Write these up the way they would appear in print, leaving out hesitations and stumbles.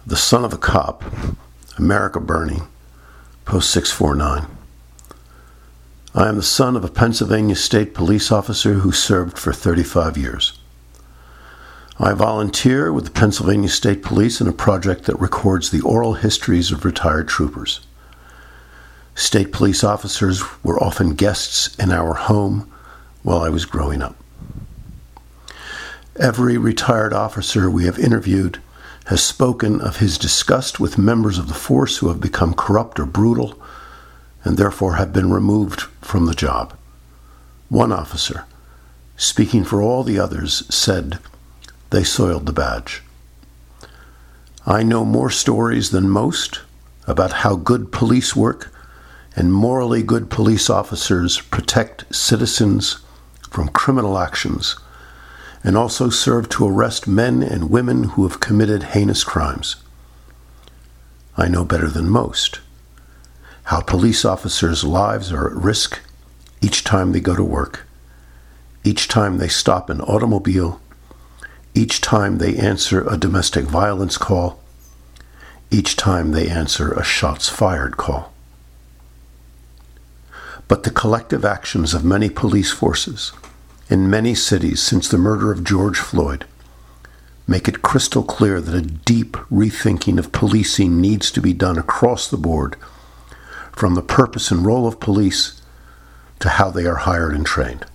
The Son of a Cop, America Burning, Post 649. I am the son of a Pennsylvania State Police officer who served for 35 years. I volunteer with the Pennsylvania State Police in a project that records the oral histories of retired troopers. State police officers were often guests in our home while I was growing up. Every retired officer we have interviewed has spoken of his disgust with members of the force who have become corrupt or brutal and therefore have been removed from the job. One officer, speaking for all the others, said they soiled the badge. I know more stories than most about how good police work and morally good police officers protect citizens from criminal actions and also serve to arrest men and women who have committed heinous crimes. I know better than most how police officers' lives are at risk each time they go to work, each time they stop an automobile, each time they answer a domestic violence call, each time they answer a shots fired call. But the collective actions of many police forces in many cities since the murder of George Floyd make it crystal clear that a deep rethinking of policing needs to be done across the board, from the purpose and role of police to how they are hired and trained.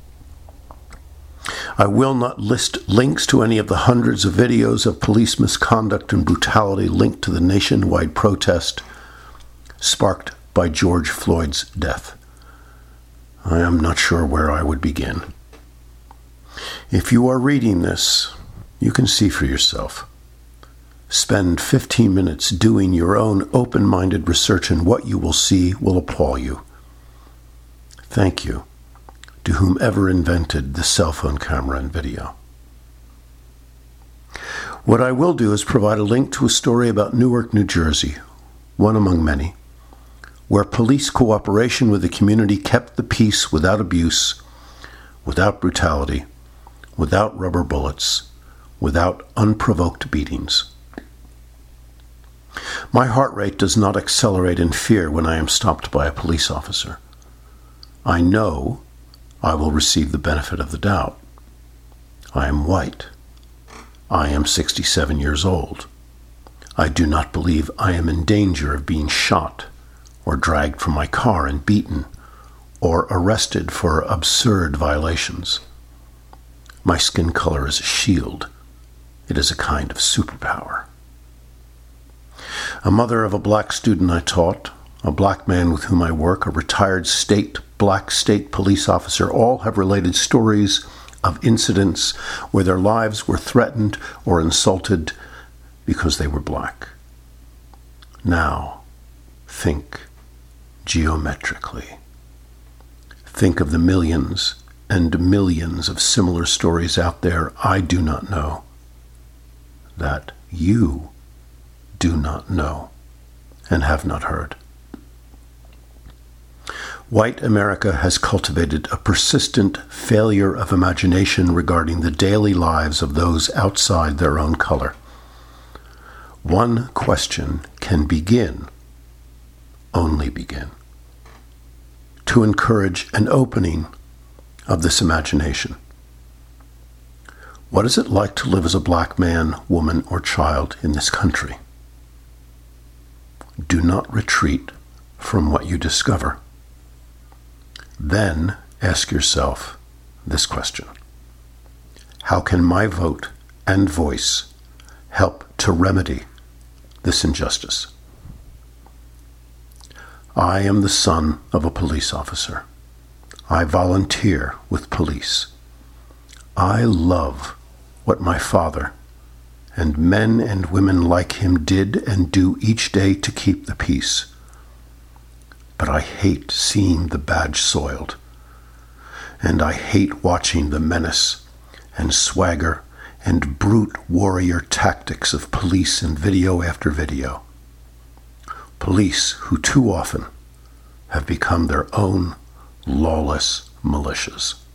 I will not list links to any of the hundreds of videos of police misconduct and brutality linked to the nationwide protest sparked by George Floyd's death. I am not sure where I would begin. If you are reading this, you can see for yourself. Spend 15 minutes doing your own open-minded research, and what you will see will appall you. Thank you to whomever invented the cell phone camera and video. What I will do is provide a link to a story about Newark, New Jersey, one among many, where police cooperation with the community kept the peace without abuse, without brutality, without rubber bullets, without unprovoked beatings. My heart rate does not accelerate in fear when I am stopped by a police officer. I know I will receive the benefit of the doubt. I am white. I am 67 years old. I do not believe I am in danger of being shot or dragged from my car and beaten or arrested for absurd violations. My skin color is a shield. It is a kind of superpower. A mother of a black student I taught, a black man with whom I work, a retired black state police officer, all have related stories of incidents where their lives were threatened or insulted because they were black. Now, think geometrically. Think of the millions and millions of similar stories out there I do not know, that you do not know and have not heard. White America has cultivated a persistent failure of imagination regarding the daily lives of those outside their own color. One question can begin, only begin, to encourage an opening of this imagination. What is it like to live as a black man, woman, or child in this country? Do not retreat from what you discover. Then ask yourself this question: how can my vote and voice help to remedy this injustice? I am the son of a police officer. I volunteer with police. I love what my father and men and women like him did and do each day to keep the peace. But I hate seeing the badge soiled, and I hate watching the menace and swagger and brute warrior tactics of police in video after video. Police who too often have become their own lawless militias.